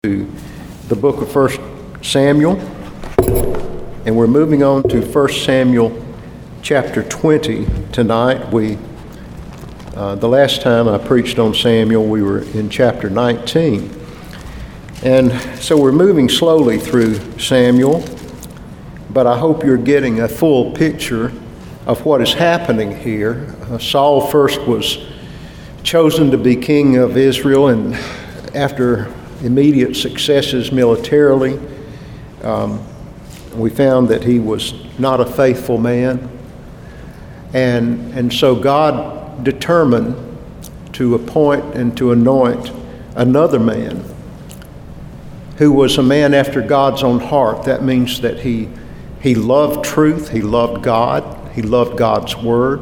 to the book of 1 Samuel, and we're moving on to 1 Samuel chapter 20 tonight. The last time I preached on Samuel, we were in chapter 19. And so we're moving slowly through Samuel, but I hope you're getting a full picture of what is happening here. Saul first was chosen to be king of Israel, and after immediate successes militarily, we found that he was not a faithful man. And so God determined to appoint and to anoint another man who was a man after God's own heart. That means that he loved truth, he loved God, he loved God's word,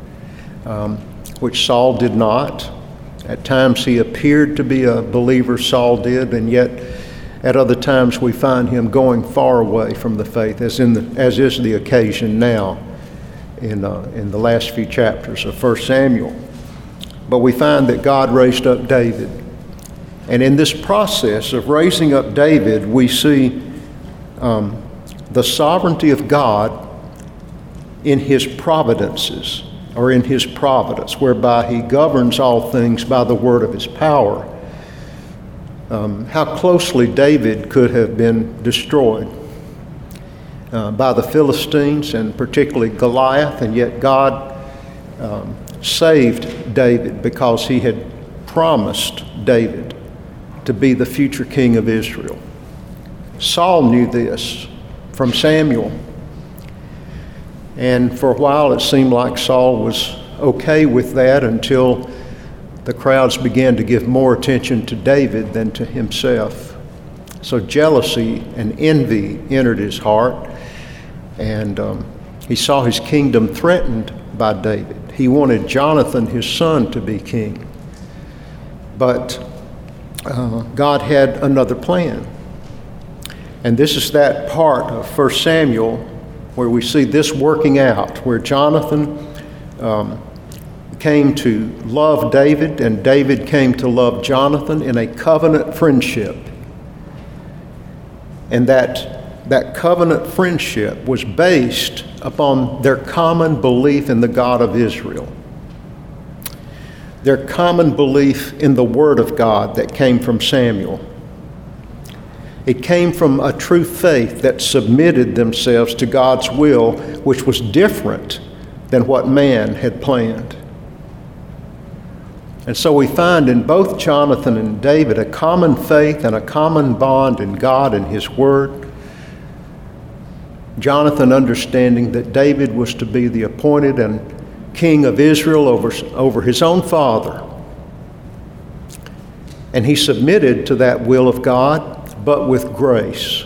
which Saul did not. At times he appeared to be a believer, Saul did, and yet at other times we find him going far away from the faith, as is the occasion now in the last few chapters of 1 Samuel. But we find that God raised up David. And in this process of raising up David, we see the sovereignty of God in his providences, or in his providence, whereby he governs all things by the word of his power. How closely David could have been destroyed by the Philistines, and particularly Goliath, and yet God saved David because he had promised David to be the future king of Israel. Saul knew this from Samuel. And for a while it seemed like Saul was okay with that until the crowds began to give more attention to David than to himself. So jealousy and envy entered his heart, and he saw his kingdom threatened by David. He wanted Jonathan, his son, to be king. But God had another plan. And this is that part of 1 Samuel where we see this working out, where Jonathan came to love David, and David came to love Jonathan in a covenant friendship. And that covenant friendship was based upon their common belief in the God of Israel, their common belief in the Word of God that came from Samuel. It came from a true faith that submitted themselves to God's will, which was different than what man had planned. And so we find in both Jonathan and David a common faith and a common bond in God and His Word. Jonathan understanding that David was to be the appointed and king of Israel over his own father. And he submitted to that will of God, but with grace.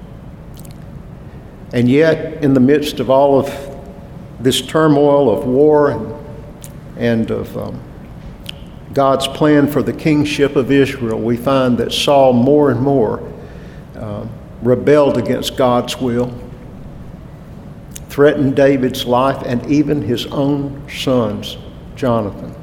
And yet, in the midst of all of this turmoil of war and of God's plan for the kingship of Israel, we find that Saul more and more rebelled against God's will, threatened David's life, and even his own son's, Jonathan.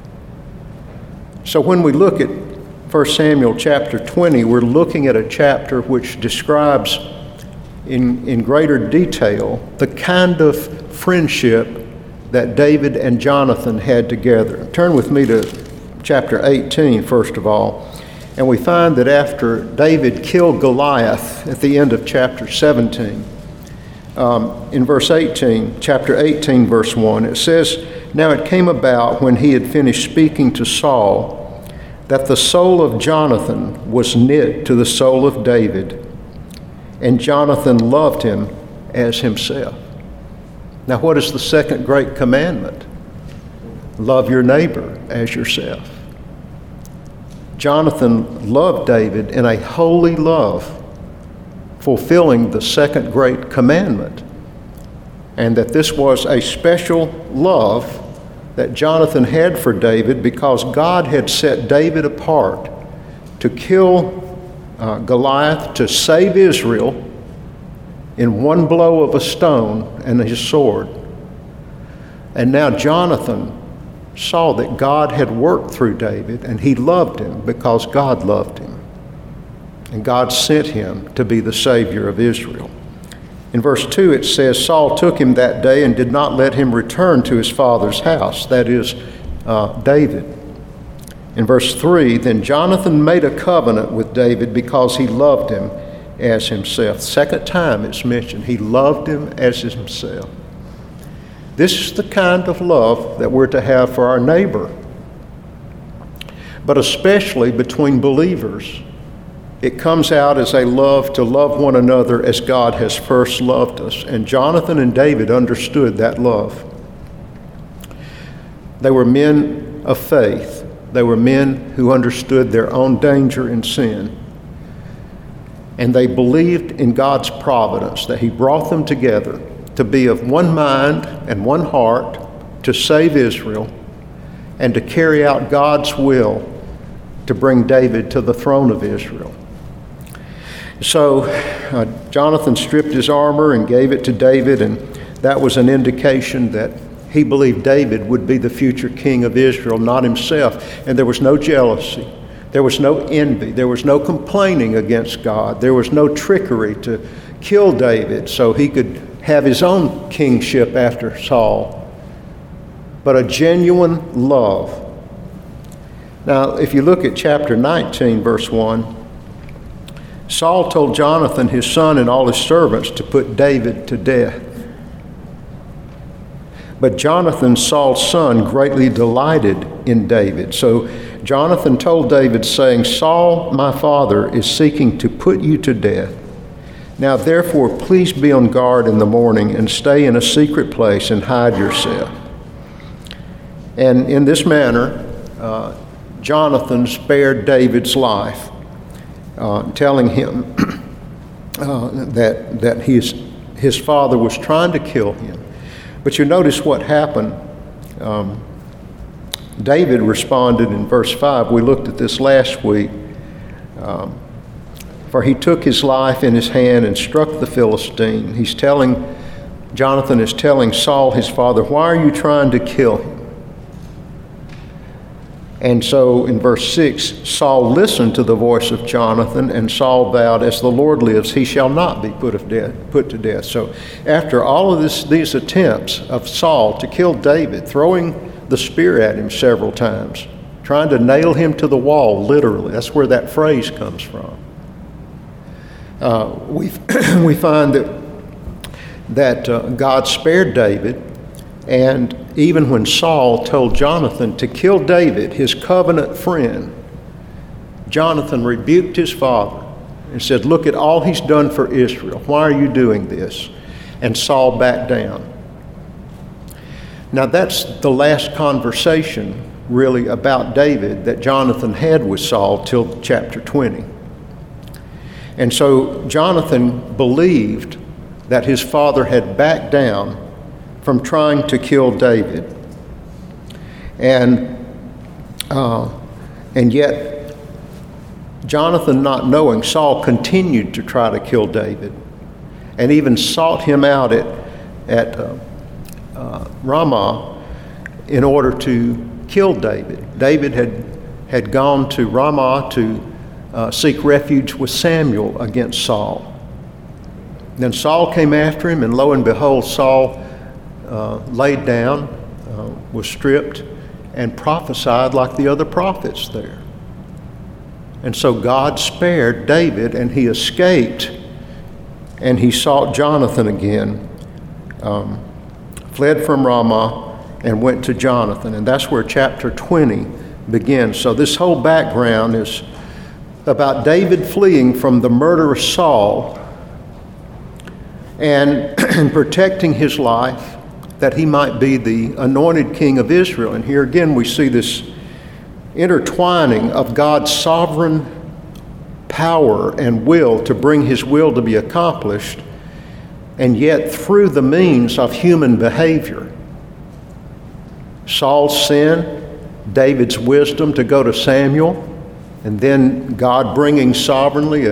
So when we look at 1 Samuel chapter 20, we're looking at a chapter which describes in greater detail the kind of friendship that David and Jonathan had together. Turn with me to chapter 18, first of all, and we find that after David killed Goliath at the end of chapter 17, in verse 18, chapter 18, verse 1, it says, "Now it came about when he had finished speaking to Saul, that the soul of Jonathan was knit to the soul of David, and Jonathan loved him as himself." Now, what is the second great commandment? Love your neighbor as yourself. Jonathan loved David in a holy love, fulfilling the second great commandment, and that this was a special love that Jonathan had for David because God had set David apart to kill Goliath, to save Israel in one blow of a stone and his sword. And now Jonathan saw that God had worked through David, and he loved him because God loved him. And God sent him to be the Savior of Israel. In verse 2 it says, Saul took him that day and did not let him return to his father's house, that is, David. In verse 3, then Jonathan made a covenant with David because he loved him as himself. Second time it's mentioned, he loved him as himself. This is the kind of love that we're to have for our neighbor, but especially between believers. It comes out as a love to love one another as God has first loved us. And Jonathan and David understood that love. They were men of faith. They were men who understood their own danger and sin. And they believed in God's providence, that he brought them together to be of one mind and one heart to save Israel and to carry out God's will to bring David to the throne of Israel. So Jonathan stripped his armor and gave it to David, and that was an indication that he believed David would be the future king of Israel, not himself. And there was no jealousy. There was no envy. There was no complaining against God. There was no trickery to kill David so he could have his own kingship after Saul, but a genuine love. Now, if you look at chapter 19, verse 1, Saul told Jonathan, his son, and all his servants to put David to death. But Jonathan, Saul's son, greatly delighted in David. So Jonathan told David, saying, Saul, my father, is seeking to put you to death. Now therefore, please be on guard in the morning and stay in a secret place and hide yourself. And in this manner, Jonathan spared David's life, telling him that his father was trying to kill him. But you notice what happened. David responded in verse 5. We looked at this last week. For he took his life in his hand and struck the Philistine. Jonathan is telling Saul, his father, why are you trying to kill him? And so in verse 6, Saul listened to the voice of Jonathan, and Saul vowed, as the Lord lives, he shall not be put to death. So after all of these attempts of Saul to kill David, throwing the spear at him several times, trying to nail him to the wall, literally, that's where that phrase comes from. We find that God spared David, and even when Saul told Jonathan to kill David, his covenant friend, Jonathan rebuked his father and said, look at all he's done for Israel. Why are you doing this? And Saul backed down. Now that's the last conversation really about David that Jonathan had with Saul till chapter 20. And so Jonathan believed that his father had backed down from trying to kill David. And yet, Jonathan, not knowing, Saul continued to try to kill David and even sought him out at Ramah in order to kill David. David had gone to Ramah to seek refuge with Samuel against Saul. Then Saul came after him, and lo and behold, Saul laid down, was stripped, and prophesied like the other prophets there. And so God spared David, and he escaped, and he sought Jonathan again, fled from Ramah, and went to Jonathan. And that's where chapter 20 begins. So this whole background is about David fleeing from the murderous Saul and protecting his life, that he might be the anointed king of Israel. And here again we see this intertwining of God's sovereign power and will to bring his will to be accomplished, and yet through the means of human behavior. Saul's sin, David's wisdom to go to Samuel, and then God bringing sovereignly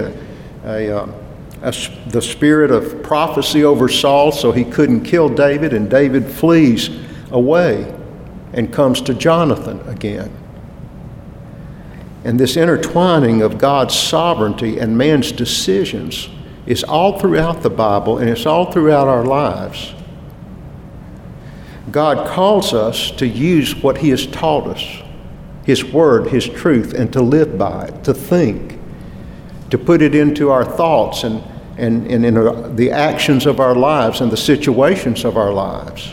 the spirit of prophecy over Saul so he couldn't kill David, and David flees away and comes to Jonathan again. And this intertwining of God's sovereignty and man's decisions is all throughout the Bible, and it's all throughout our lives. God calls us to use what He has taught us, His Word, His truth, and to live by it, to think, to put it into our thoughts and in the actions of our lives and the situations of our lives.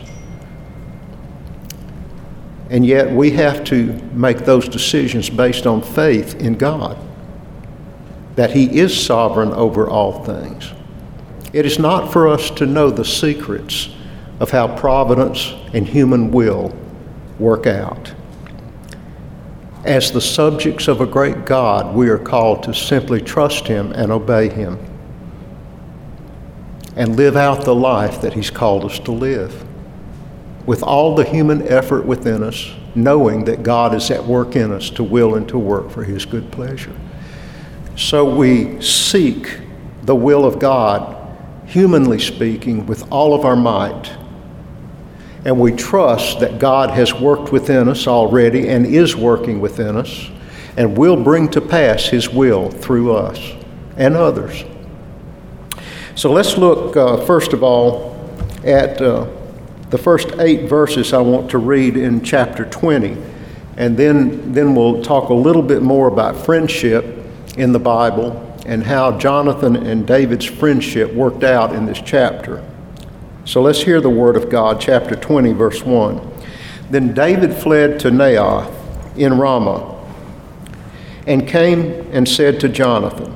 And yet we have to make those decisions based on faith in God, that He is sovereign over all things. It is not for us to know the secrets of how providence and human will work out. As the subjects of a great God, we are called to simply trust Him and obey Him and live out the life that He's called us to live, with all the human effort within us, knowing that God is at work in us to will and to work for His good pleasure. So we seek the will of God, humanly speaking, with all of our might. And we trust that God has worked within us already and is working within us and will bring to pass His will through us and others. So let's look, first of all, at the first 8 verses I want to read in chapter 20. And then we'll talk a little bit more about friendship in the Bible and how Jonathan and David's friendship worked out in this chapter. So let's hear the word of God, chapter 20, verse 1. Then David fled to Naioth in Ramah and came and said to Jonathan,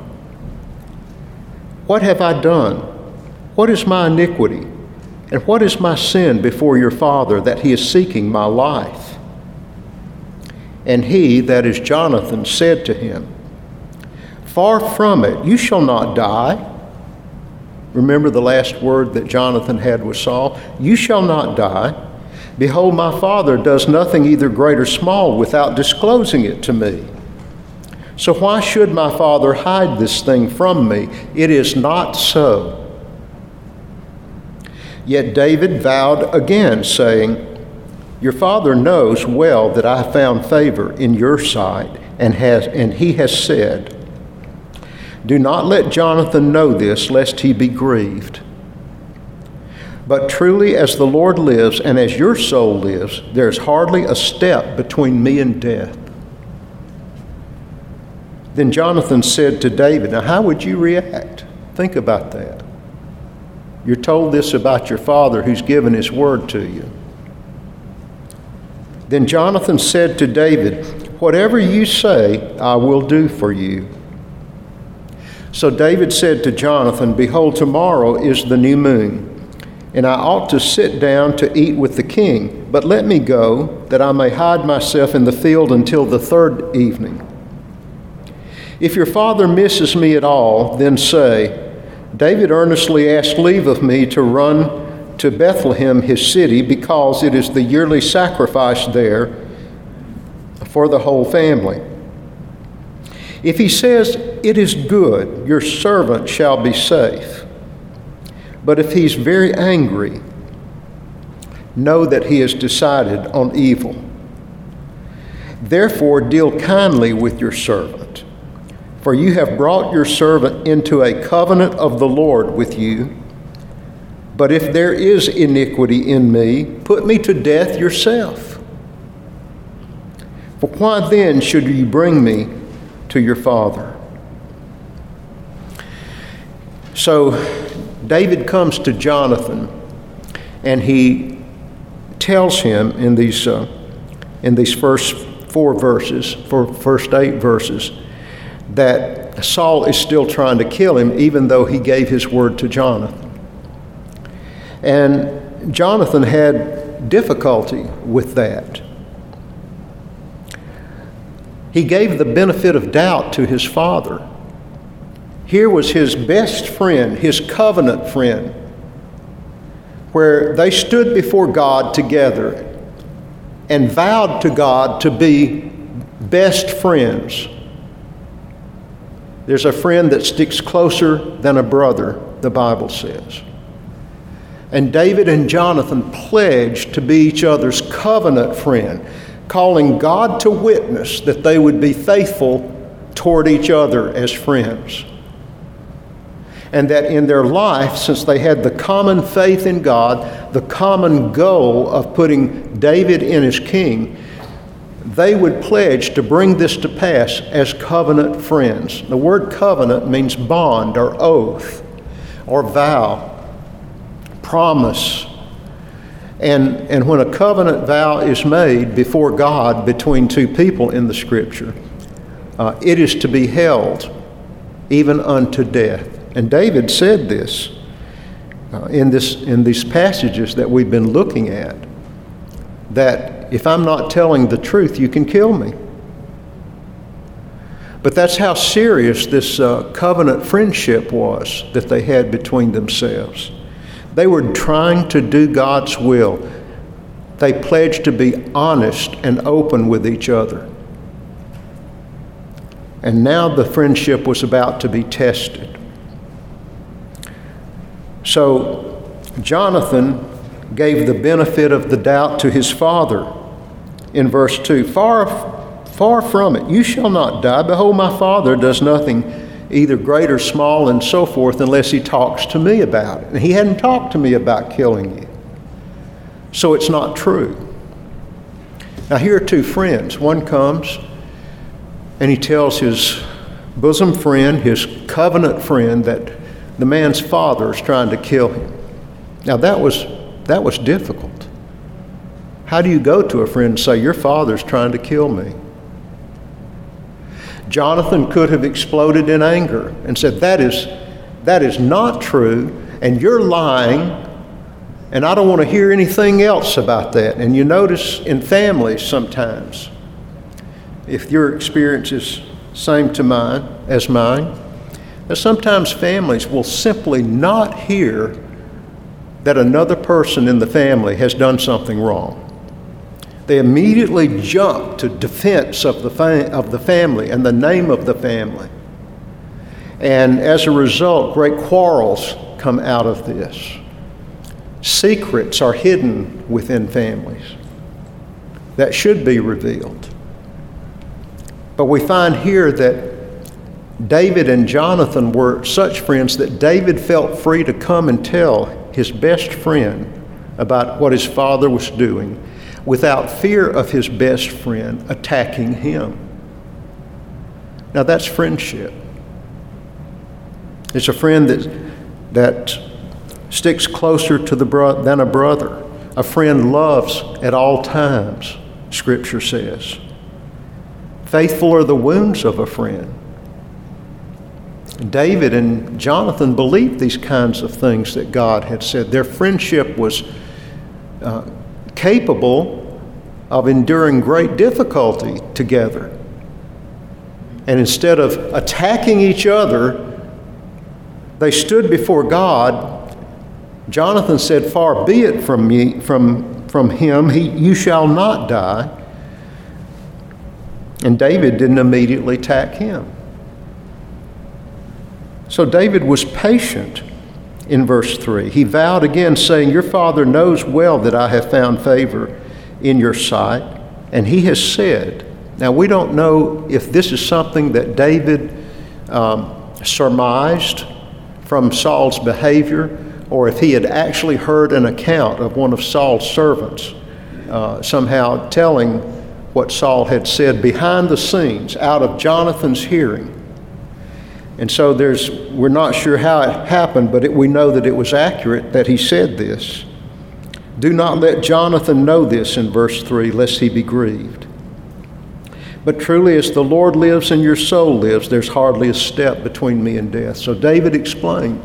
"What have I done? What is my iniquity? And what is my sin before your father that he is seeking my life?" And he, that is Jonathan, said to him, "Far from it, you shall not die." Remember the last word that Jonathan had with Saul? "You shall not die. Behold, my father does nothing either great or small without disclosing it to me. So why should my father hide this thing from me? It is not so." Yet David vowed again, saying, "Your father knows well that I have found favor in your sight, and he has said, 'Do not let Jonathan know this, lest he be grieved.' But truly as the Lord lives and as your soul lives, there is hardly a step between me and death." Then Jonathan said to David, now how would you react? Think about that. You're told this about your father who's given his word to you. Then Jonathan said to David, "Whatever you say, I will do for you." So David said to Jonathan, "Behold, tomorrow is the new moon, and I ought to sit down to eat with the king. But let me go, that I may hide myself in the field until the 3rd evening. If your father misses me at all, then say, 'David earnestly asked leave of me to run to Bethlehem, his city, because it is the yearly sacrifice there for the whole family.' If he says, 'It is good, your servant shall be safe.' But if he's very angry, know that he has decided on evil. Therefore deal kindly with your servant, for you have brought your servant into a covenant of the Lord with you. But if there is iniquity in me, put me to death yourself. For why then should you bring me to your father?" So David comes to Jonathan, and he tells him in these first 4 verses, first 8 verses, that Saul is still trying to kill him, even though he gave his word to Jonathan. And Jonathan had difficulty with that. He gave the benefit of doubt to his father. Here was his best friend, his covenant friend, where they stood before God together and vowed to God to be best friends. There's a friend that sticks closer than a brother, the Bible says. And David and Jonathan pledged to be each other's covenant friend, calling God to witness that they would be faithful toward each other as friends. And that in their life, since they had the common faith in God, the common goal of putting David in as king, they would pledge to bring this to pass as covenant friends. The word covenant means bond or oath or vow, promise. And when a covenant vow is made before God between two people in the Scripture, it is to be held even unto death. And David said this in these passages that we've been looking at, that if I'm not telling the truth, you can kill me. But that's how serious this covenant friendship was that they had between themselves. They were trying to do God's will. They pledged to be honest and open with each other. And now the friendship was about to be tested. So Jonathan gave the benefit of the doubt to his father in verse 2. Far from it. You shall not die. Behold, my father does nothing either great or small and so forth unless he talks to me about it. And he hadn't talked to me about killing you. So it's not true. Now here are two friends. One comes and he tells his bosom friend, his covenant friend, that the man's father is trying to kill him. Now that was difficult. How do you go to a friend and say, your father's trying to kill me? Jonathan could have exploded in anger and said, that is not true, and you're lying, and I don't want to hear anything else about that. And you notice in families sometimes, if your experience is same to mine as mine, that sometimes families will simply not hear that another person in the family has done something wrong. They immediately jump to defense of the family and the name of the family. And as a result, great quarrels come out of this. Secrets are hidden within families that should be revealed. But we find here that David and Jonathan were such friends that David felt free to come and tell his best friend about what his father was doing without fear of his best friend attacking him. Now that's friendship. It's a friend that sticks closer to than a brother. A friend loves at all times, Scripture says. Faithful are the wounds of a friend. David and Jonathan believed these kinds of things that God had said. Their friendship was capable of enduring great difficulty together. And instead of attacking each other, they stood before God. Jonathan said, far be it from me, from him, you shall not die. And David didn't immediately attack him. So David was patient in verse 3. He vowed again, saying, your father knows well that I have found favor in your sight. And he has said, now we don't know if this is something that David surmised from Saul's behavior, or if he had actually heard an account of one of Saul's servants somehow telling what Saul had said behind the scenes out of Jonathan's hearing. And so we're not sure how it happened, but we know that it was accurate that he said this. Do not let Jonathan know this, in verse 3, lest he be grieved. But truly, as the Lord lives and your soul lives, there's hardly a step between me and death. So David explained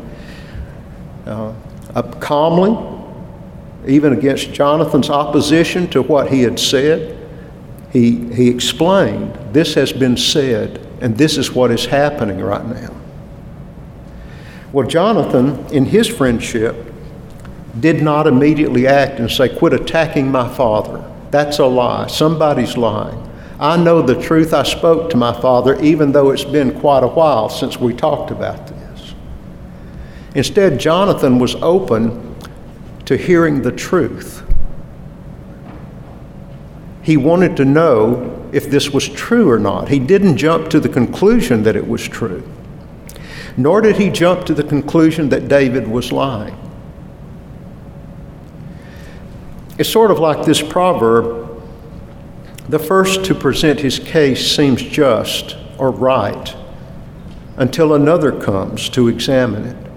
calmly, even against Jonathan's opposition to what he had said, he explained, this has been said, and this is what is happening right now. Well, Jonathan, in his friendship, did not immediately act and say, quit attacking my father. That's a lie. Somebody's lying. I know the truth. I spoke to my father, even though it's been quite a while since we talked about this. Instead, Jonathan was open to hearing the truth. He wanted to know if this was true or not. He didn't jump to the conclusion that it was true, nor did he jump to the conclusion that David was lying. It's sort of like this proverb: the first to present his case seems just or right until another comes to examine it.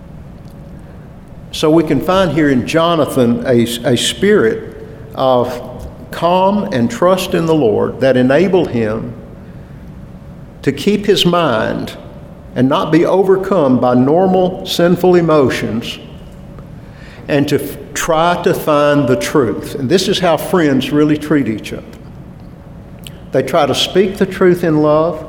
So we can find here in Jonathan a spirit of calm and trust in the Lord that enabled him to keep his mind and not be overcome by normal sinful emotions, and to try to find the truth. And this is how friends really treat each other. They try to speak the truth in love.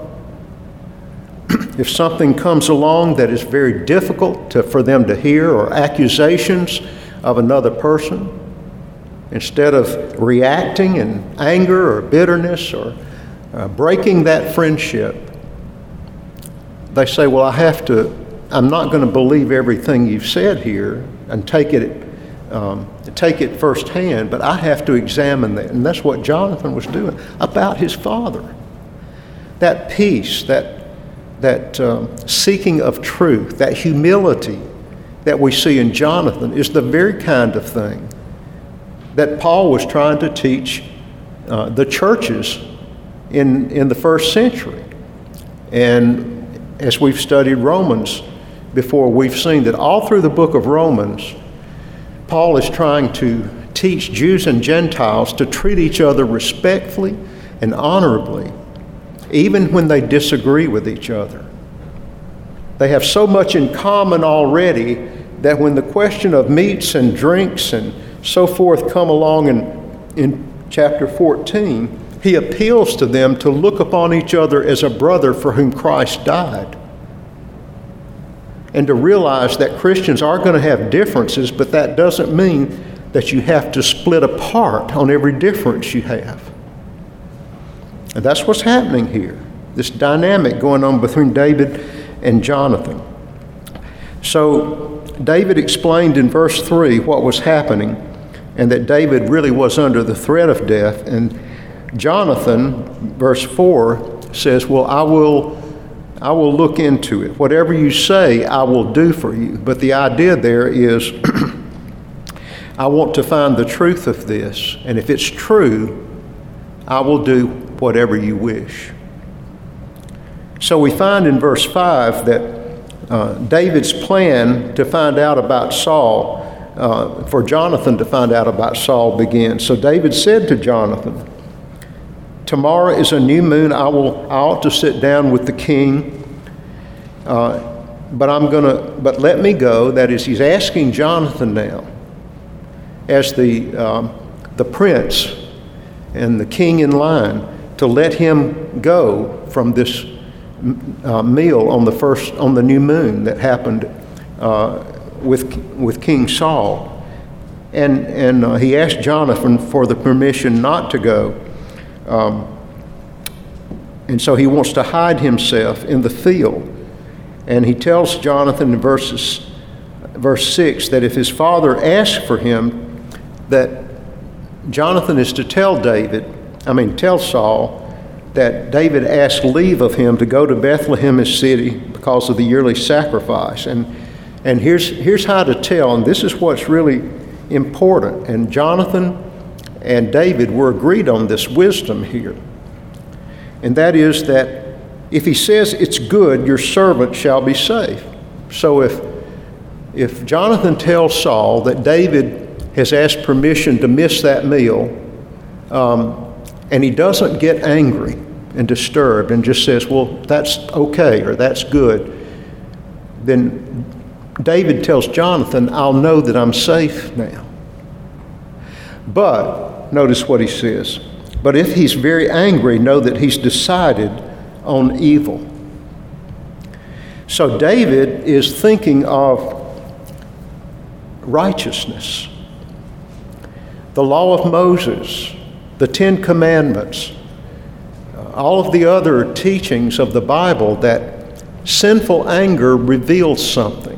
If something comes along that is very difficult for them to hear, or accusations of another person, instead of reacting in anger or bitterness or breaking that friendship, they say, well, I'm not going to believe everything you've said here and take it firsthand, but I have to examine that. And that's what Jonathan was doing about his father. That peace, that seeking of truth, that humility that we see in Jonathan is the very kind of thing that Paul was trying to teach the churches in the first century. And as we've studied Romans before, we've seen that all through the book of Romans, Paul is trying to teach Jews and Gentiles to treat each other respectfully and honorably, even when they disagree with each other. They have so much in common already that when the question of meats and drinks and so forth come along in chapter 14, he appeals to them to look upon each other as a brother for whom Christ died. And to realize that Christians are going to have differences, but that doesn't mean that you have to split apart on every difference you have. And that's what's happening here, this dynamic going on between David and Jonathan. So David explained in verse 3 what was happening, and that David really was under the threat of death. And Jonathan, verse 4, says, well, I will look into it. Whatever you say, I will do for you. But the idea there is, I want to find the truth of this, and if it's true, I will do whatever you wish. So we find in verse 5 that David's plan to find out about Saul, for Jonathan to find out about Saul, begins. So David said to Jonathan, tomorrow is a new moon. I ought to sit down with the king, but let me go. That is, he's asking Jonathan now, as the prince and the king in line, to let him go from this meal on the new moon that happened with King Saul, and he asked Jonathan for the permission not to go. And so he wants to hide himself in the field. And he tells Jonathan in verse 6 that if his father asks for him, that Jonathan is to tell Saul that David asked leave of him to go to Bethlehem, his city, because of the yearly sacrifice. And here's how to tell, and this is what's really important. And Jonathan and David were agreed on this wisdom here. And that is that if he says it's good, your servant shall be safe. So if Jonathan tells Saul that David has asked permission to miss that meal, and he doesn't get angry and disturbed and just says, well, that's okay or that's good, then David tells Jonathan, I'll know that I'm safe now. But, notice what he says, but if he's very angry, know that he's decided on evil. So David is thinking of righteousness, the law of Moses, the Ten Commandments, all of the other teachings of the Bible, that sinful anger reveals something.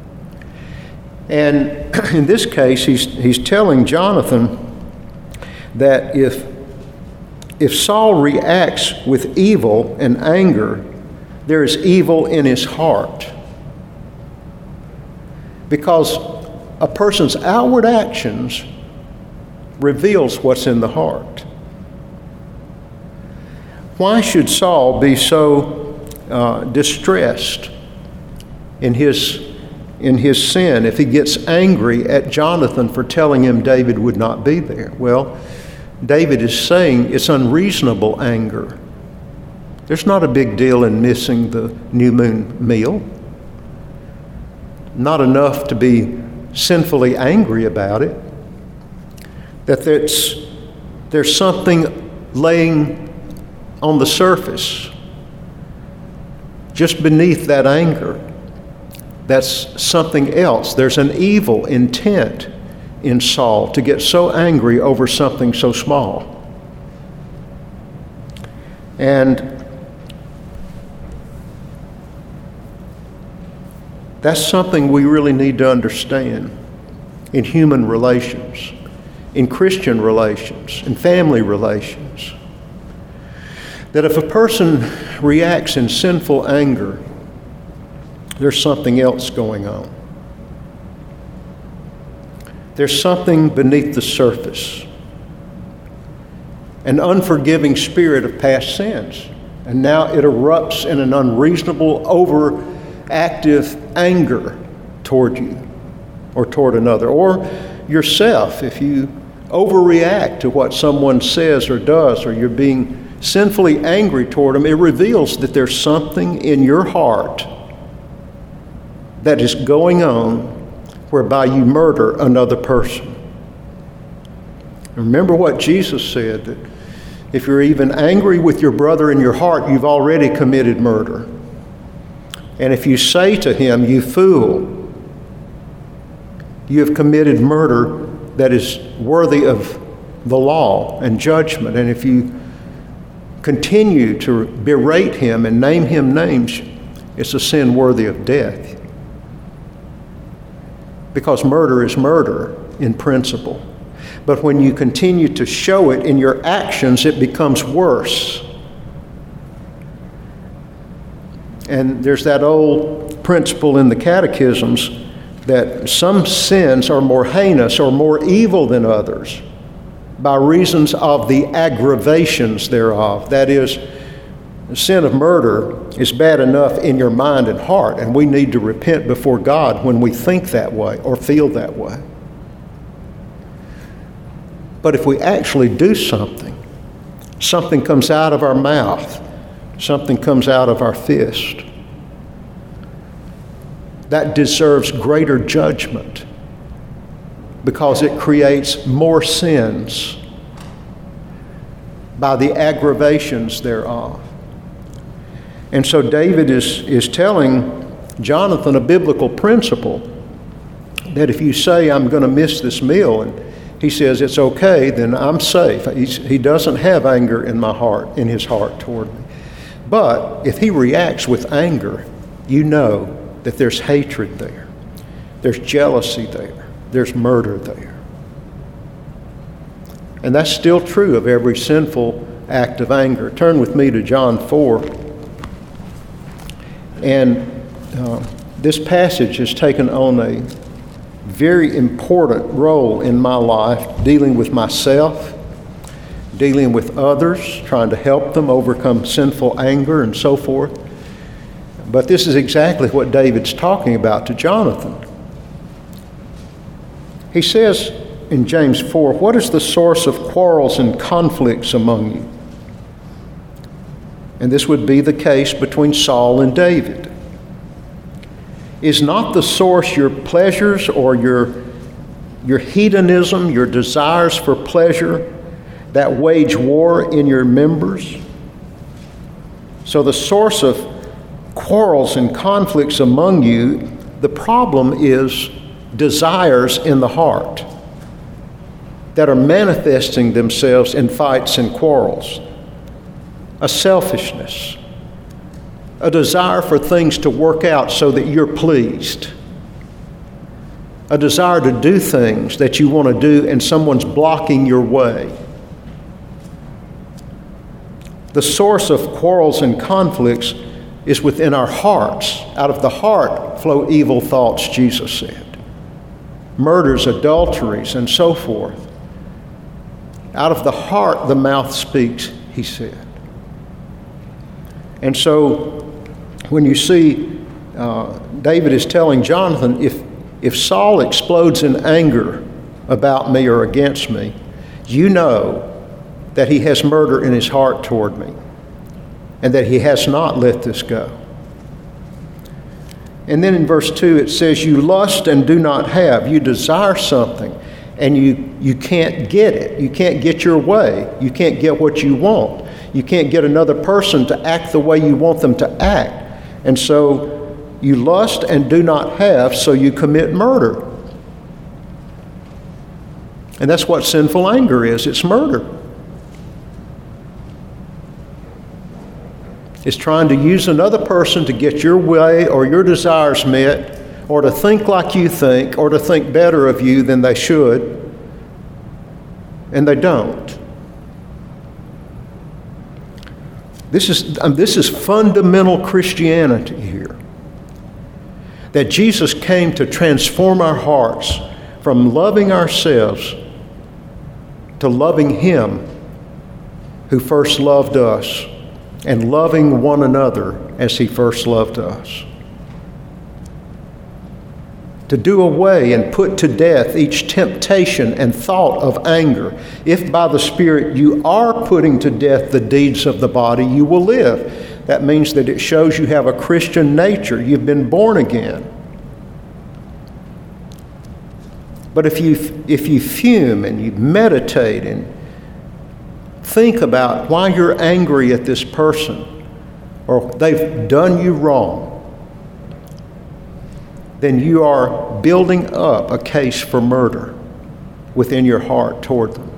And in this case, he's telling Jonathan that if Saul reacts with evil and anger, there is evil in his heart. Because a person's outward actions reveals what's in the heart. Why should Saul be so distressed in his sin if he gets angry at Jonathan for telling him David would not be there? Well, David is saying it's unreasonable anger. There's not a big deal in missing the new moon meal. Not enough to be sinfully angry about it. That there's something laying on the surface, just beneath that anger. That's something else. There's an evil intent in Saul to get so angry over something so small. And that's something we really need to understand in human relations, in Christian relations, in family relations. That if a person reacts in sinful anger, there's something else going on. There's something beneath the surface. An unforgiving spirit of past sins. And now it erupts in an unreasonable, overactive anger toward you or toward another. Or yourself, if you overreact to what someone says or does, or you're being sinfully angry toward them, it reveals that there's something in your heart that is going on whereby you murder another person. Remember what Jesus said, that if you're even angry with your brother in your heart, you've already committed murder. And if you say to him, "You fool," you have committed murder that is worthy of the law and judgment. And if you continue to berate him and name him names, it's a sin worthy of death. Because murder is murder in principle. But when you continue to show it in your actions, it becomes worse. And there's that old principle in the catechisms that some sins are more heinous or more evil than others by reasons of the aggravations thereof. That is, the sin of murder is bad enough in your mind and heart, and we need to repent before God when we think that way or feel that way. But if we actually do something comes out of our mouth, something comes out of our fist, that deserves greater judgment because it creates more sins by the aggravations thereof. And so David is telling Jonathan a biblical principle that if you say, "I'm going to miss this meal," and he says, "It's okay," then I'm safe. He doesn't have anger in his heart toward me. But if he reacts with anger, you know that there's hatred there. There's jealousy there. There's murder there. And that's still true of every sinful act of anger. Turn with me to John 4. And this passage has taken on a very important role in my life, dealing with myself, dealing with others, trying to help them overcome sinful anger and so forth. But this is exactly what David's talking about to Jonathan. He says in James 4, "What is the source of quarrels and conflicts among you?" And this would be the case between Saul and David. "Is not the source your pleasures or your hedonism, your desires for pleasure that wage war in your members?" So the source of quarrels and conflicts among you, the problem is desires in the heart that are manifesting themselves in fights and quarrels. A selfishness, a desire for things to work out so that you're pleased, a desire to do things that you want to do and someone's blocking your way. The source of quarrels and conflicts is within our hearts. Out of the heart flow evil thoughts, Jesus said. Murders, adulteries, and so forth. Out of the heart the mouth speaks, he said. And so when you see David is telling Jonathan, if Saul explodes in anger about me or against me, you know that he has murder in his heart toward me and that he has not let this go. And then in verse 2 it says, you lust and do not have. You desire something and you can't get it. You can't get your way. You can't get what you want. You can't get another person to act the way you want them to act. And so you lust and do not have, so you commit murder. And that's what sinful anger is. It's murder. It's trying to use another person to get your way or your desires met, or to think like you think, or to think better of you than they should, and they don't. This is fundamental Christianity here. That Jesus came to transform our hearts from loving ourselves to loving Him who first loved us, and loving one another as He first loved us. To do away and put to death each temptation and thought of anger. If by the Spirit you are putting to death the deeds of the body, you will live. That means that it shows you have a Christian nature. You've been born again. But if you fume and you meditate and think about why you're angry at this person or they've done you wrong, then you are building up a case for murder within your heart toward them.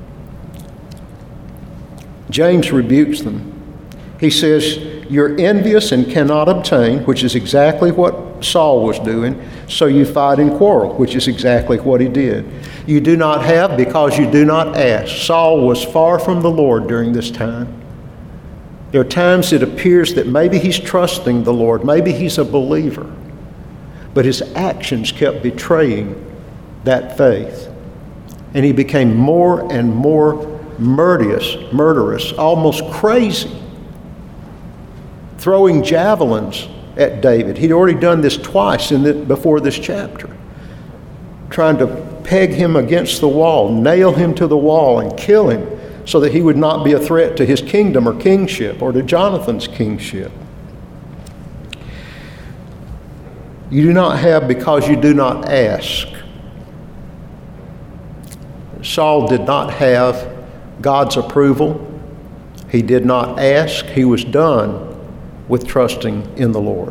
James rebukes them. He says, you're envious and cannot obtain, which is exactly what Saul was doing, so you fight and quarrel, which is exactly what he did. You do not have because you do not ask. Saul was far from the Lord during this time. There are times it appears that maybe he's trusting the Lord, maybe he's a believer, but his actions kept betraying that faith. And he became more and more murderous, almost crazy, throwing javelins at David. He'd already done this twice before this chapter, trying to peg him against the wall, nail him to the wall, and kill him so that he would not be a threat to his kingdom or kingship or to Jonathan's kingship. You do not have because you do not ask. Saul did not have God's approval. He did not ask. He was done with trusting in the Lord.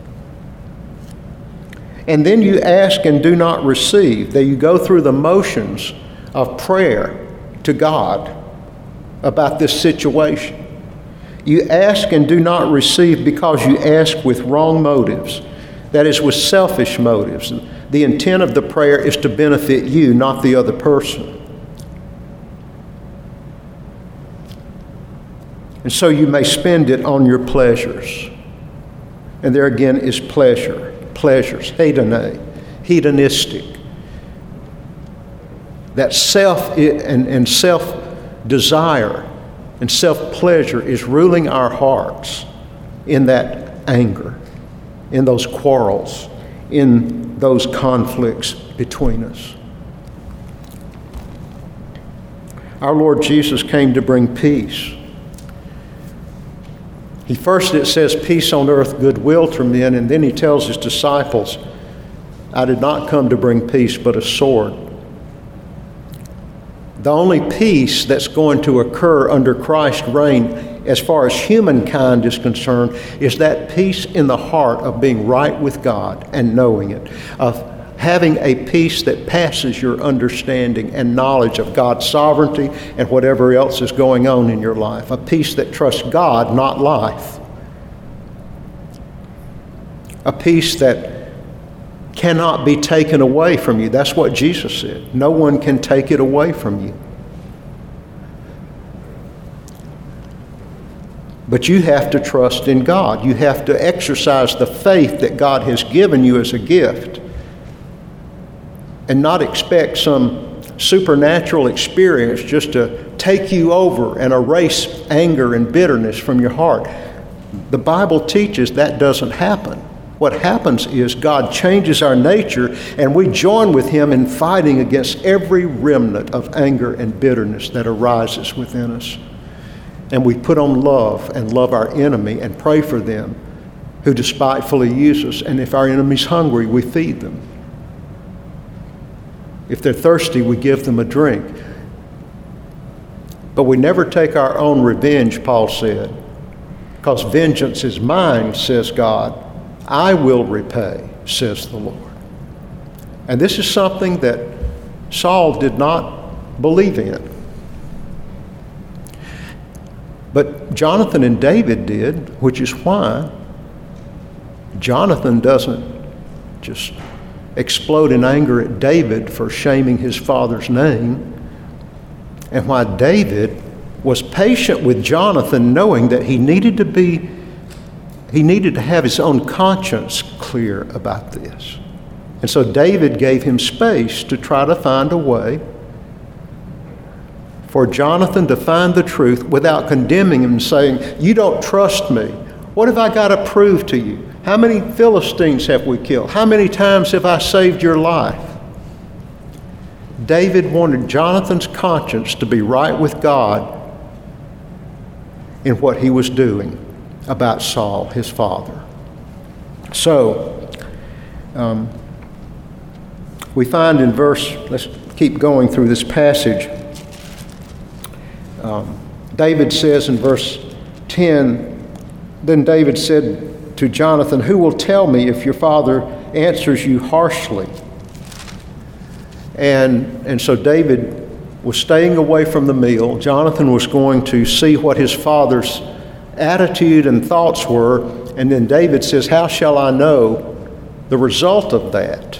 And then you ask and do not receive. That you go through the motions of prayer to God about this situation. You ask and do not receive because you ask with wrong motives. That is, with selfish motives. The intent of the prayer is to benefit you, not the other person. And so you may spend it on your pleasures. And there again is pleasures, hedonistic. That self and self-desire and self-pleasure is ruling our hearts in that anger, in those quarrels, in those conflicts between us. Our Lord Jesus came to bring peace. It says peace on earth, goodwill to men, and then he tells his disciples, I did not come to bring peace, but a sword. The only peace that's going to occur under Christ's reign, as far as humankind is concerned, is that peace in the heart of being right with God and knowing it, of having a peace that passes your understanding and knowledge of God's sovereignty and whatever else is going on in your life. A peace that trusts God, not life. A peace that cannot be taken away from you. That's what Jesus said. No one can take it away from you. But you have to trust in God. You have to exercise the faith that God has given you as a gift and not expect some supernatural experience just to take you over and erase anger and bitterness from your heart. The Bible teaches that doesn't happen. What happens is God changes our nature and we join with Him in fighting against every remnant of anger and bitterness that arises within us. And we put on love and love our enemy and pray for them who despitefully use us. And if our enemy's hungry, we feed them. If they're thirsty, we give them a drink. But we never take our own revenge, Paul said, because vengeance is mine, says God. I will repay, says the Lord. And this is something that Saul did not believe in. But Jonathan and David did, which is why Jonathan doesn't just explode in anger at David for shaming his father's name, and why David was patient with Jonathan, knowing that he needed to have his own conscience clear about this. And so David gave him space to try to find a way for Jonathan to find the truth without condemning him and saying, you don't trust me. What have I got to prove to you? How many Philistines have we killed? How many times have I saved your life? David wanted Jonathan's conscience to be right with God in what he was doing about Saul, his father. So, we find in let's keep going through this passage. David says in verse 10, then David said to Jonathan, who will tell me if your father answers you harshly? And so David was staying away from the meal. Jonathan was going to see what his father's attitude and thoughts were. And then David says, how shall I know the result of that?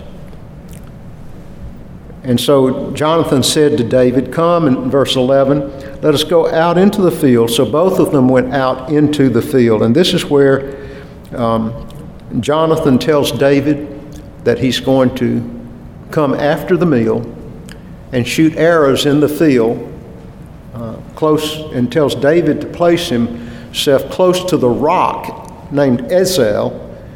And so Jonathan said to David, come, in verse 11, let us go out into the field. So both of them went out into the field. And this is where Jonathan tells David that he's going to come after the meal and shoot arrows in the field close, and tells David to place himself close to the rock named Ezel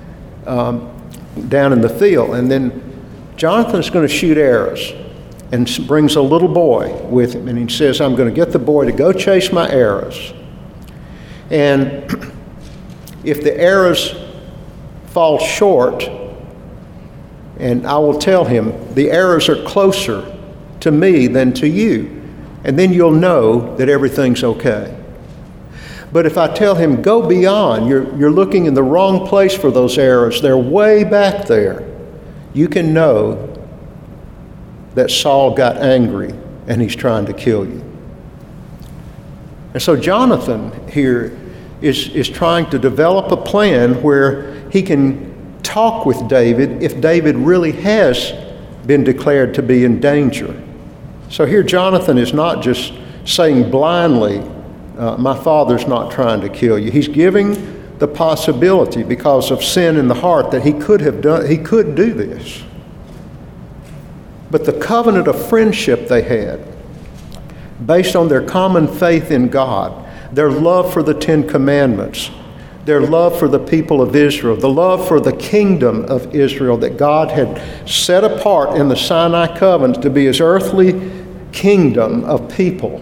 down in the field. And then Jonathan's going to shoot arrows and brings a little boy with him. And he says, I'm going to get the boy to go chase my arrows. And if the arrows fall short, and I will tell him, the arrows are closer to me than to you. And then you'll know that everything's okay. But if I tell him, go beyond, you're looking in the wrong place for those arrows, they're way back there, you can know that Saul got angry and he's trying to kill you. And so Jonathan here is trying to develop a plan where he can talk with David if David really has been declared to be in danger. So here Jonathan is not just saying blindly, my father's not trying to kill you. He's giving the possibility, because of sin in the heart, that he could do this. But the covenant of friendship they had, based on their common faith in God, their love for the Ten Commandments, their love for the people of Israel, the love for the kingdom of Israel that God had set apart in the Sinai covenant to be His earthly kingdom of people,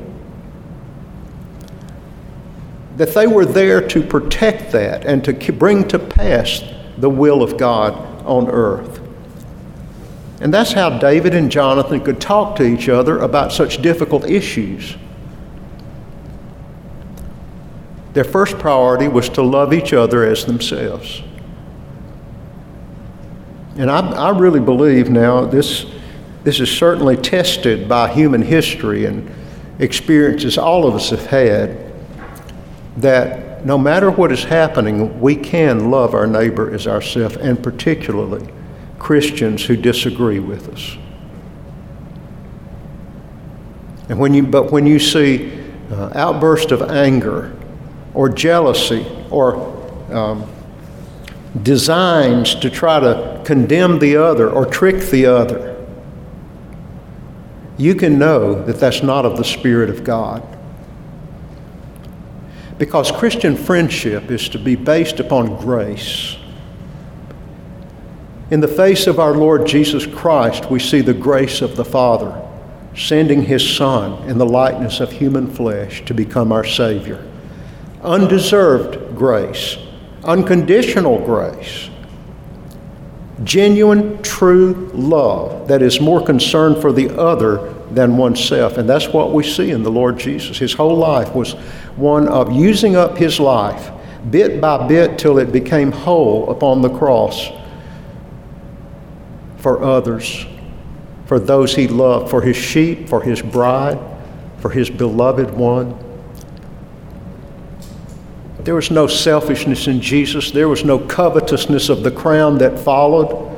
that they were there to protect that and to bring to pass the will of God on earth. And that's how David and Jonathan could talk to each other about such difficult issues. Their first priority was to love each other as themselves. And I really believe now this is certainly tested by human history and experiences all of us have had, that no matter what is happening, we can love our neighbor as ourselves, and particularly Christians who disagree with us. And when you see outbursts of anger or jealousy or designs to try to condemn the other or trick the other, you can know that that's not of the Spirit of God. Because Christian friendship is to be based upon grace. In the face of our Lord Jesus Christ, we see the grace of the Father sending His Son in the likeness of human flesh to become our Savior. Undeserved grace, unconditional grace, genuine, true love that is more concerned for the other than oneself. And that's what we see in the Lord Jesus. His whole life was one of using up His life bit by bit till it became whole upon the cross for others, for those He loved, for His sheep, for His bride, for His beloved one. There was no selfishness in Jesus. There was no covetousness of the crown that followed.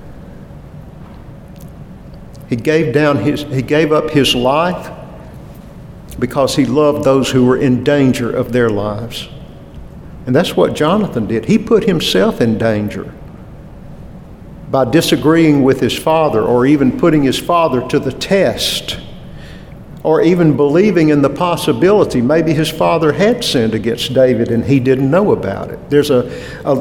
He gave up His life because He loved those who were in danger of their lives. And that's what Jonathan did. He put himself in danger by disagreeing with his father, or even putting his father to the test, or even believing in the possibility maybe his father had sinned against David and he didn't know about it. There's a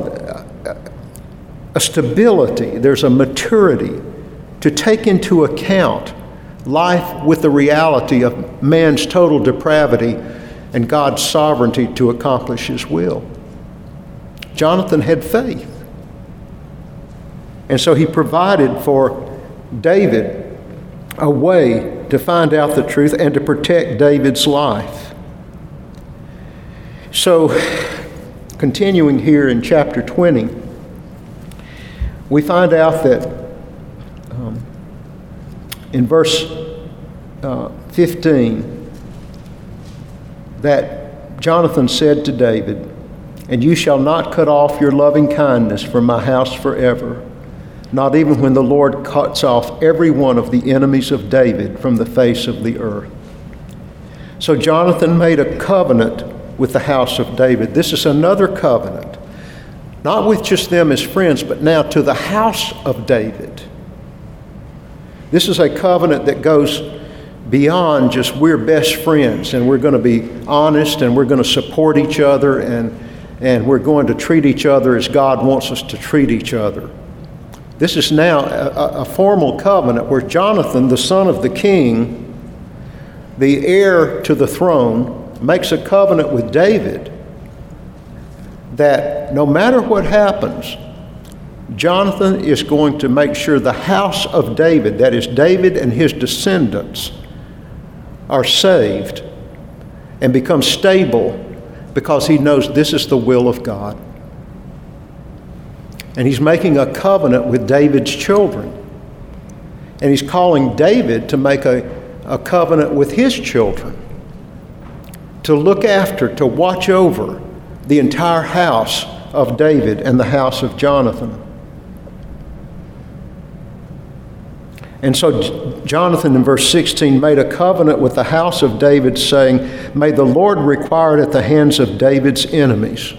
stability, there's a maturity to take into account life with the reality of man's total depravity and God's sovereignty to accomplish His will. Jonathan had faith. And so he provided for David a way to find out the truth and to protect David's life. So, continuing here in chapter 20, we find out that in verse 15, that Jonathan said to David, "And you shall not cut off your loving kindness from my house forever, not even when the Lord cuts off every one of the enemies of David from the face of the earth." So Jonathan made a covenant with the house of David. This is another covenant, not with just them as friends, but now to the house of David. This is a covenant that goes beyond just we're best friends and we're going to be honest and we're going to support each other and we're going to treat each other as God wants us to treat each other. This is now a formal covenant where Jonathan, the son of the king, the heir to the throne, makes a covenant with David that no matter what happens, Jonathan is going to make sure the house of David, that is David and his descendants, are saved and become stable because he knows this is the will of God. And he's making a covenant with David's children. And he's calling David to make a covenant with his children, to look after, to watch over the entire house of David and the house of Jonathan. And so Jonathan in verse 16 made a covenant with the house of David, saying, "May the Lord require it at the hands of David's enemies."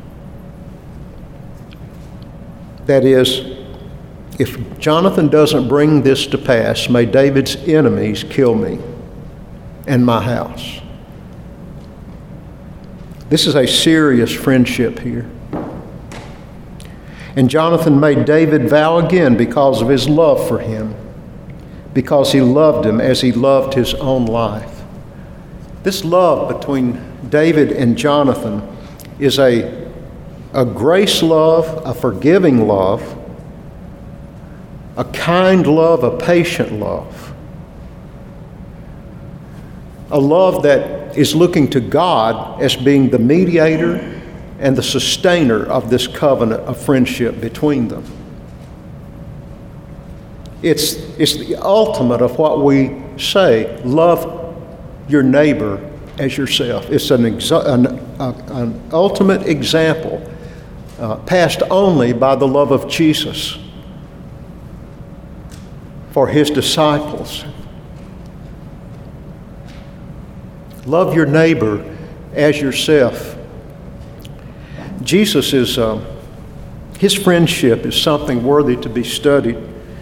That is, if Jonathan doesn't bring this to pass, may David's enemies kill me and my house. This is a serious friendship here. And Jonathan made David vow again because of his love for him, because he loved him as he loved his own life. This love between David and Jonathan is a grace love, a forgiving love, a kind love, a patient love. A love that is looking to God as being the mediator and the sustainer of this covenant of friendship between them. It's the ultimate of what we say, love your neighbor as yourself. It's an ultimate example passed only by the love of Jesus for his disciples. Love your neighbor as yourself Jesus is, his friendship is something worthy to be studied.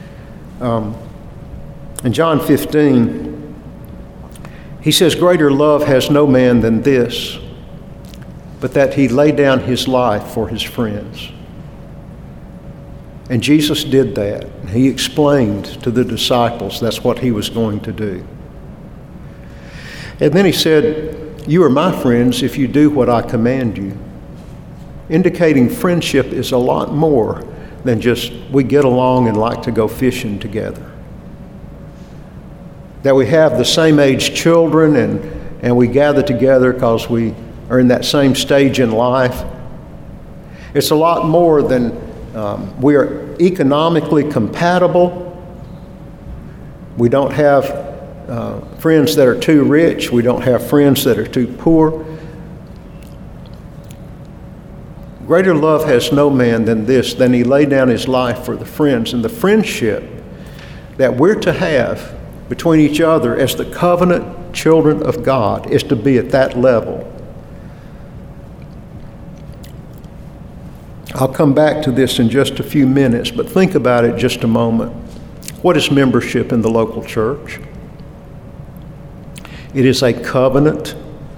In John 15, he says, "Greater love has no man than this, but that he lay down his life for his friends." And Jesus did that. He explained to the disciples that's what he was going to do. And then he said, "You are my friends if you do what I command you," indicating friendship is a lot more than just we get along and like to go fishing together. That we have the same age children and we gather together because we are in that same stage in life. It's a lot more than we are economically compatible. We don't have friends that are too rich. We don't have friends that are too poor. Greater love has no man than this, than he laid down his life for the friends. And the friendship that we're to have between each other as the covenant children of God is to be at that level. I'll come back to this in just a few minutes, but think about it just a moment. What is membership in the local church? It is a covenant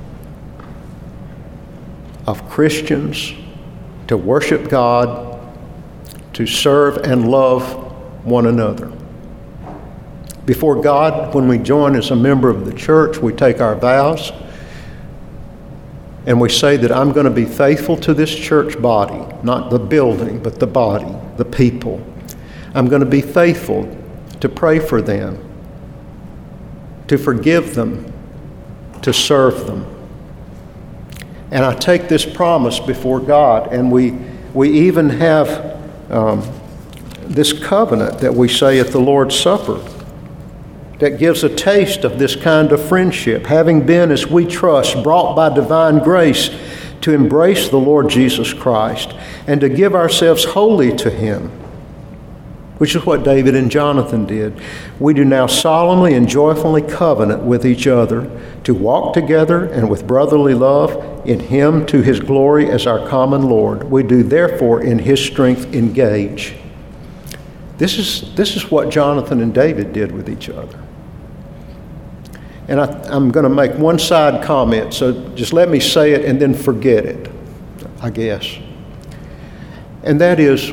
of Christians to worship God, to serve and love one another. Before God, when we join as a member of the church, we take our vows and we say that I'm going to be faithful to this church body, not the building, but the body, the people. I'm going to be faithful to pray for them, to forgive them, to serve them. And I take this promise before God, and we even have this covenant that we say at the Lord's Supper that gives a taste of this kind of friendship, having been, as we trust, brought by divine grace to embrace the Lord Jesus Christ and to give ourselves wholly to Him, which is what David and Jonathan did. We do now solemnly and joyfully covenant with each other to walk together and with brotherly love in Him to His glory as our common Lord. We do therefore in His strength engage. This is what Jonathan and David did with each other. And I'm going to make one side comment, so just let me say it and then forget it, I guess. And that is,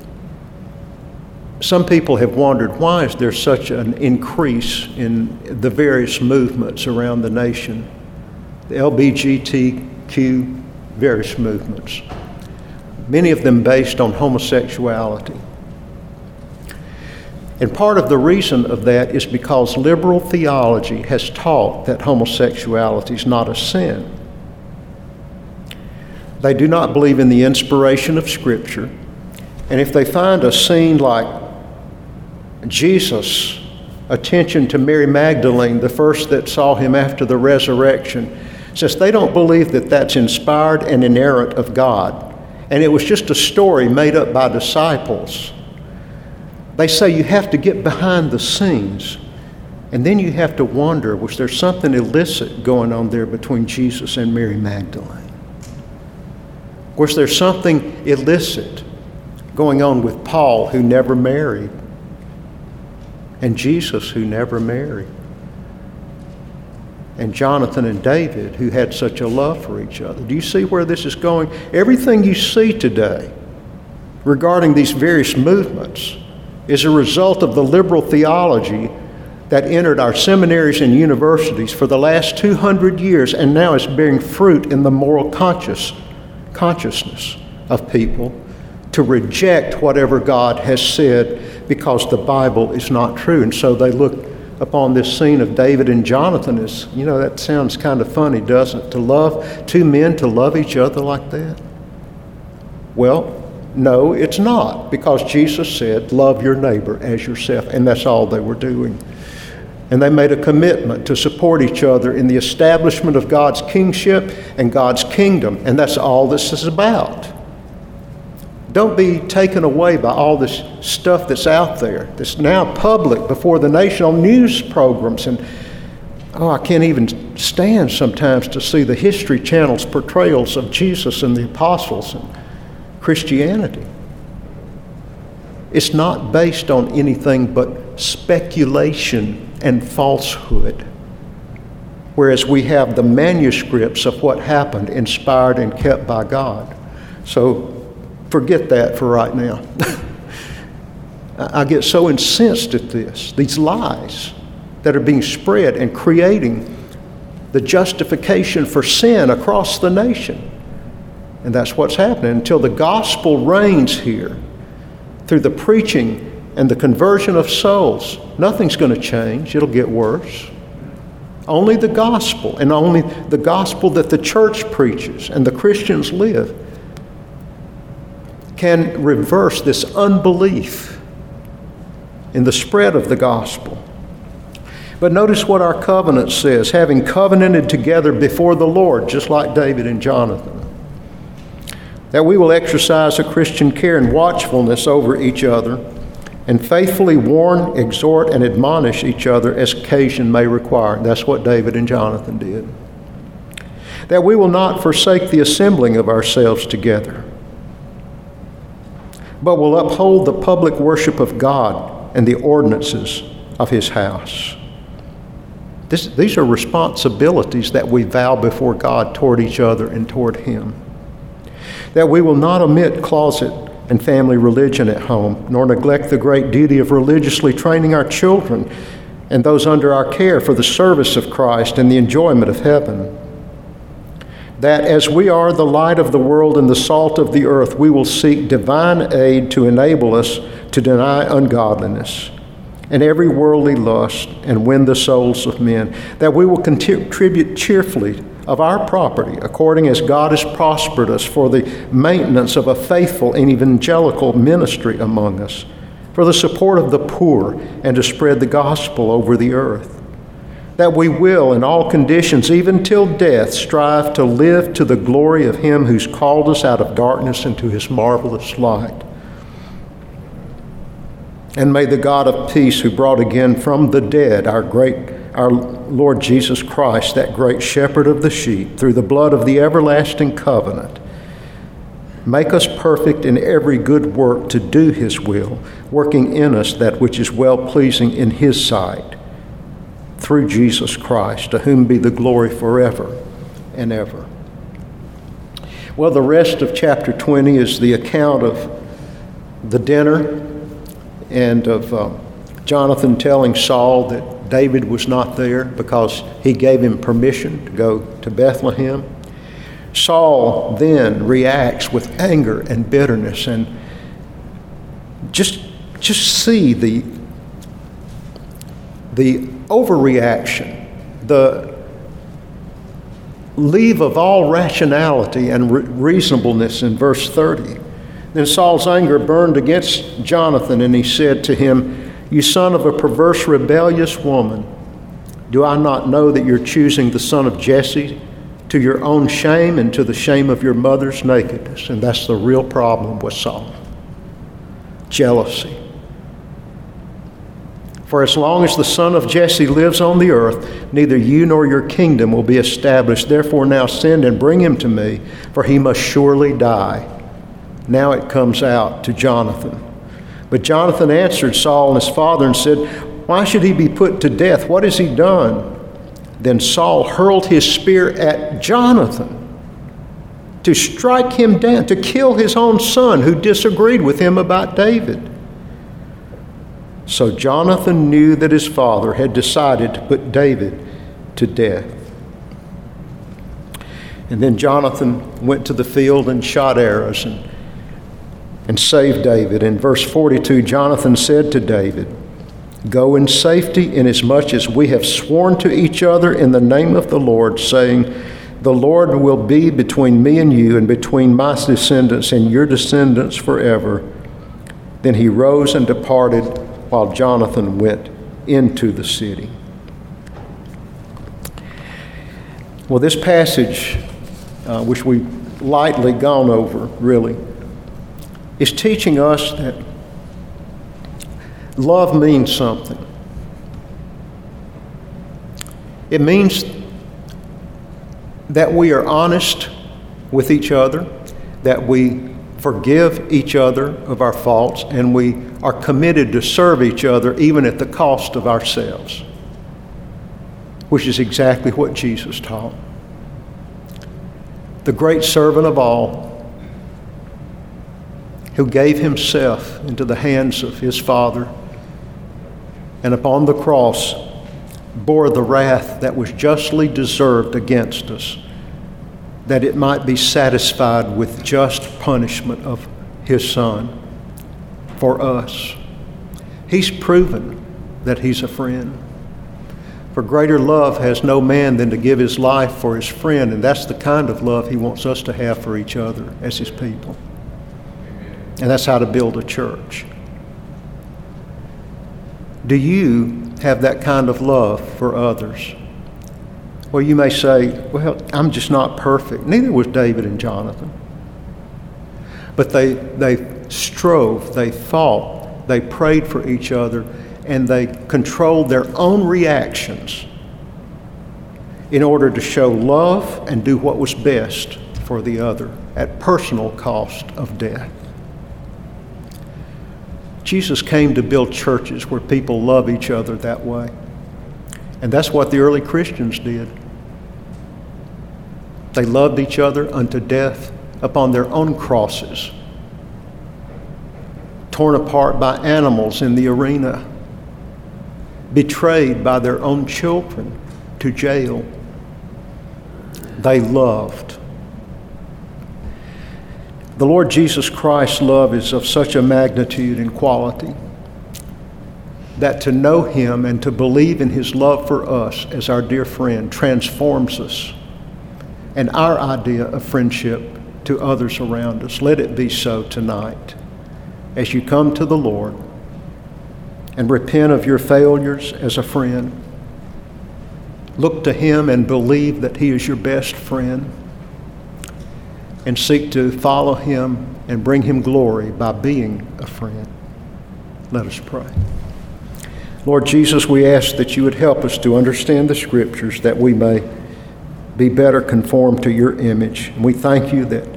some people have wondered, why is there such an increase in the various movements around the nation? The LGBTQ, various movements, many of them based on homosexuality. And part of the reason of that is because liberal theology has taught that homosexuality is not a sin. They do not believe in the inspiration of Scripture. And if they find a scene like Jesus' attention to Mary Magdalene, the first that saw him after the resurrection, says they don't believe that that's inspired and inerrant of God. And it was just a story made up by disciples. They say you have to get behind the scenes, and then you have to wonder, was there something illicit going on there between Jesus and Mary Magdalene? Was there something illicit going on with Paul, who never married, and Jesus, who never married, and Jonathan and David, who had such a love for each other? Do you see where this is going? Everything you see today regarding these various movements is a result of the liberal theology that entered our seminaries and universities for the last 200 years and now is bearing fruit in the moral consciousness of people to reject whatever God has said because the Bible is not true. And so they look upon this scene of David and Jonathan as, that sounds kind of funny, doesn't it? To love two men, to love each other like that? Well, no, it's not, because Jesus said, love your neighbor as yourself, and that's all they were doing. And they made a commitment to support each other in the establishment of God's kingship and God's kingdom, and that's all this is about. Don't be taken away by all this stuff that's out there, that's now public before the nation on news programs, and I can't even stand sometimes to see the History Channel's portrayals of Jesus and the apostles and Christianity. It's not based on anything but speculation and falsehood. Whereas we have the manuscripts of what happened, inspired and kept by God. So forget that for right now. I get so incensed at these lies that are being spread and creating the justification for sin across the nation. And that's what's happening until the gospel reigns here through the preaching and the conversion of souls. Nothing's going to change. It'll get worse. Only the gospel, and only the gospel that the church preaches and the Christians live, can reverse this unbelief in the spread of the gospel. But notice what our covenant says, having covenanted together before the Lord, just like David and Jonathan, that we will exercise a Christian care and watchfulness over each other, and faithfully warn, exhort, and admonish each other as occasion may require. That's what David and Jonathan did. That we will not forsake the assembling of ourselves together, but will uphold the public worship of God and the ordinances of His house. These are responsibilities that we vow before God toward each other and toward Him. That we will not omit closet and family religion at home, nor neglect the great duty of religiously training our children and those under our care for the service of Christ and the enjoyment of heaven. That as we are the light of the world and the salt of the earth, we will seek divine aid to enable us to deny ungodliness and every worldly lust and win the souls of men. That we will contribute cheerfully of our property, according as God has prospered us for the maintenance of a faithful and evangelical ministry among us, for the support of the poor, and to spread the gospel over the earth. That we will, in all conditions, even till death, strive to live to the glory of Him who's called us out of darkness into His marvelous light. And may the God of peace, who brought again from the dead our Lord Jesus Christ, that great shepherd of the sheep, through the blood of the everlasting covenant, make us perfect in every good work to do His will, working in us that which is well-pleasing in His sight, through Jesus Christ, to whom be the glory forever and ever. Well, the rest of chapter 20 is the account of the dinner and of Jonathan telling Saul that David was not there because he gave him permission to go to Bethlehem. Saul then reacts with anger and bitterness, and just see the overreaction, the leave of all rationality and reasonableness in verse 30. Then Saul's anger burned against Jonathan, and he said to him, "You son of a perverse, rebellious woman, do I not know that you're choosing the son of Jesse to your own shame and to the shame of your mother's nakedness?" And that's the real problem with Saul. Jealousy. "For as long as the son of Jesse lives on the earth, neither you nor your kingdom will be established. Therefore now send and bring him to me, for he must surely die." Now it comes out to Jonathan. But Jonathan answered Saul and his father and said, "Why should he be put to death? What has he done?" Then Saul hurled his spear at Jonathan to strike him down, to kill his own son who disagreed with him about David. So Jonathan knew that his father had decided to put David to death. And then Jonathan went to the field and shot arrows and saved David. In verse 42, Jonathan said to David, "Go in safety, inasmuch as we have sworn to each other in the name of the Lord, saying, the Lord will be between me and you, and between my descendants and your descendants forever." Then he rose and departed, while Jonathan went into the city. Well, this passage, which we've lightly gone over, really, is teaching us that love means something. It means that we are honest with each other, that we forgive each other of our faults, and we are committed to serve each other even at the cost of ourselves, which is exactly what Jesus taught. The great servant of all, who gave himself into the hands of his Father, and upon the cross bore the wrath that was justly deserved against us, that it might be satisfied with just punishment of his Son for us. He's proven that he's a friend. For greater love has no man than to give his life for his friend, and that's the kind of love he wants us to have for each other as his people. And that's how to build a church. Do you have that kind of love for others? Well, you may say, well, I'm just not perfect. Neither was David and Jonathan. But they strove, they fought, they prayed for each other, and they controlled their own reactions in order to show love and do what was best for the other at personal cost of death. Jesus came to build churches where people love each other that way. And that's what the early Christians did. They loved each other unto death upon their own crosses, torn apart by animals in the arena, betrayed by their own children to jail. They loved. The Lord Jesus Christ's love is of such a magnitude and quality that to know him and to believe in his love for us as our dear friend transforms us and our idea of friendship to others around us. Let it be so tonight as you come to the Lord and repent of your failures as a friend. Look to him and believe that he is your best friend, and seek to follow him and bring him glory by being a friend. Let us pray. Lord Jesus, we ask that you would help us to understand the Scriptures, that we may be better conformed to your image. And we thank you that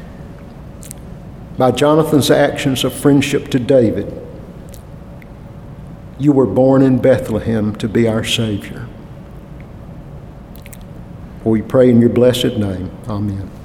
by Jonathan's actions of friendship to David, you were born in Bethlehem to be our Savior. We pray in your blessed name. Amen.